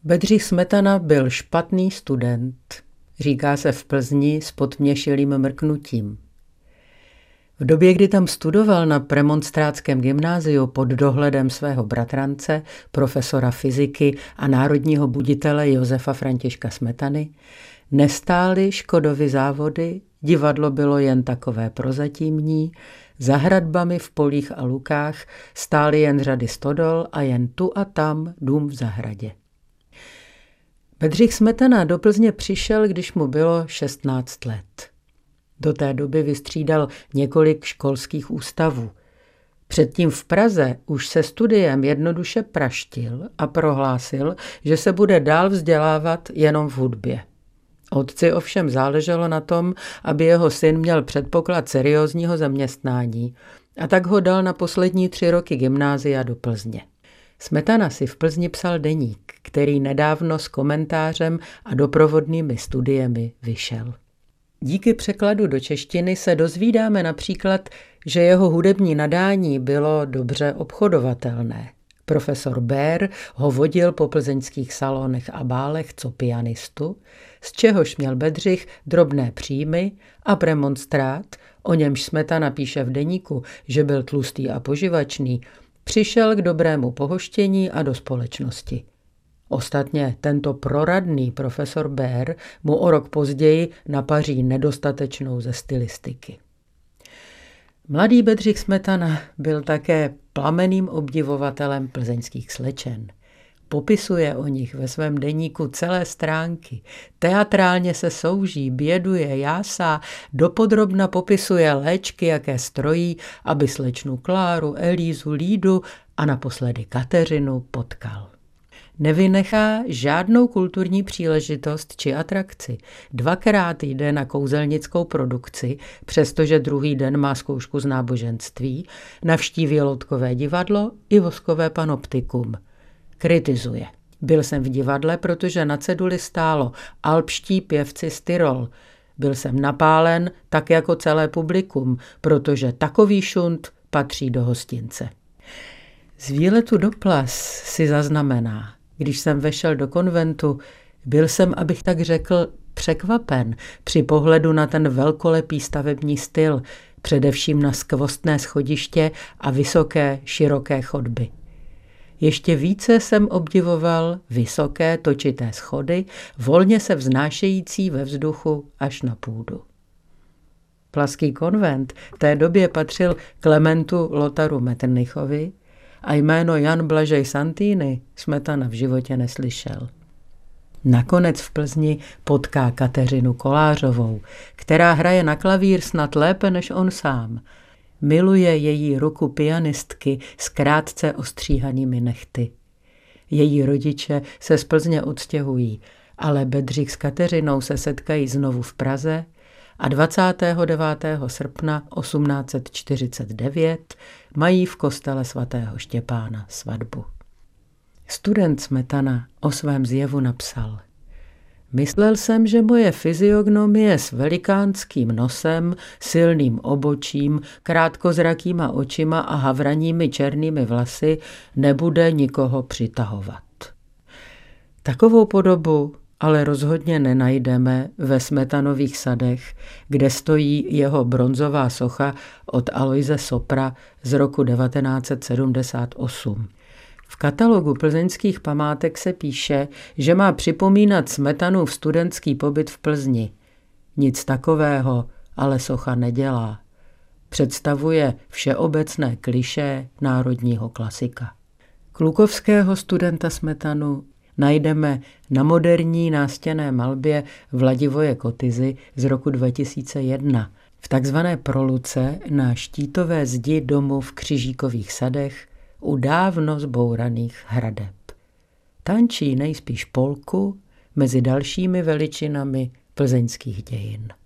Bedřich Smetana byl špatný student, říká se v Plzni s podměšilým mrknutím. V době, kdy tam studoval na premonstrátském gymnáziu pod dohledem svého bratrance, profesora fyziky a národního buditele Josefa Františka Smetany, nestály Škodovy závody, divadlo bylo jen takové prozatímní, za hradbami v polích a lukách stály jen řady stodol a jen tu a tam dům v zahradě. Bedřich Smetana do Plzně přišel, když mu bylo 16 let. Do té doby vystřídal několik školských ústavů. Předtím v Praze už se studiem jednoduše praštil a prohlásil, že se bude dál vzdělávat jenom v hudbě. Otci ovšem záleželo na tom, aby jeho syn měl předpoklad seriózního zaměstnání, a tak ho dal na poslední 3 roky gymnázia do Plzně. Smetana si v Plzni psal deník, který nedávno s komentářem a doprovodnými studiemi vyšel. Díky překladu do češtiny se dozvídáme například, že jeho hudební nadání bylo dobře obchodovatelné. Profesor Bér ho vodil po plzeňských salonech a bálech co pianistu, z čehož měl Bedřich drobné příjmy, a premonstrát, o němž Smetana píše v deníku, že byl tlustý a poživačný, přišel k dobrému pohoštění a do společnosti. Ostatně tento proradný profesor Bér mu o rok později napaří nedostatečnou ze stylistiky. Mladý Bedřich Smetana byl také plamenným obdivovatelem plzeňských slečen. Popisuje o nich ve svém deníku celé stránky. Teatrálně se souží, běduje, jásá, dopodrobna popisuje léčky, jaké strojí, aby slečnu Kláru, Elízu, Lídu a naposledy Kateřinu potkal. Nevynechá žádnou kulturní příležitost či atrakci. 2krát jde na kouzelnickou produkci, přestože druhý den má zkoušku z náboženství, navštíví loutkové divadlo i voskové panoptikum. Kritizuje. Byl jsem v divadle, protože na ceduli stálo alpští pěvci z Tyrol. Byl jsem napálen, tak jako celé publikum, protože takový šunt patří do hostince. Z výletu do Plas si zaznamená: když jsem vešel do konventu, byl jsem, abych tak řekl, překvapen při pohledu na ten velkolepý stavební styl, především na skvostné schodiště a vysoké, široké chodby. Ještě více jsem obdivoval vysoké, točité schody, volně se vznášející ve vzduchu až na půdu. Plaský konvent v té době patřil Klementu Lotaru Metternichovi a jméno Jan Blažej Santini Smetana v životě neslyšel. Nakonec v Plzni potká Kateřinu Kolářovou, která hraje na klavír snad lépe než on sám. Miluje její ruku pianistky s krátce ostříhanými nehty. Její rodiče se z Plzně odstěhují, ale Bedřich s Kateřinou se setkají znovu v Praze a 29. srpna 1849 mají v kostele svatého Štěpána svatbu. Student Smetana o svém zjevu napsal: Myslel jsem, že moje fyziognomie s velikánským nosem, silným obočím, krátkozrakýma očima a havraními černými vlasy nebude nikoho přitahovat. Takovou podobu ale rozhodně nenajdeme ve Smetanových sadech, kde stojí jeho bronzová socha od Aloise Sopra z roku 1978. V katalogu plzeňských památek se píše, že má připomínat Smetanův studentský pobyt v Plzni. Nic takového ale socha nedělá. Představuje všeobecné klišé národního klasika. Klukovského studenta Smetanu najdeme na moderní nástěnné malbě Vladivoje Kotyzy z roku 2001 v takzvané proluce na štítové zdi domu v Křižíkových sadech u dávno zbouraných hradeb. Tančí nejspíš polku mezi dalšími veličinami plzeňských dějin.